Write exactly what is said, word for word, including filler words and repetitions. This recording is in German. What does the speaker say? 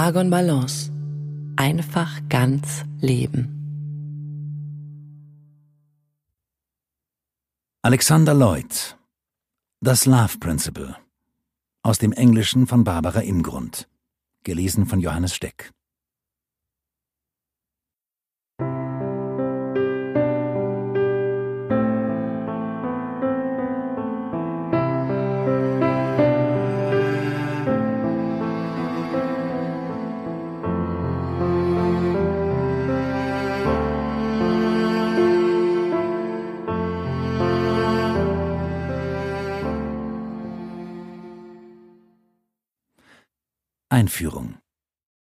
Aragon Balance. Einfach ganz leben. Alexander Lloyd. Das Love Principle. Aus dem Englischen von Barbara Imgrund. Gelesen von Johannes Steck. Einführung.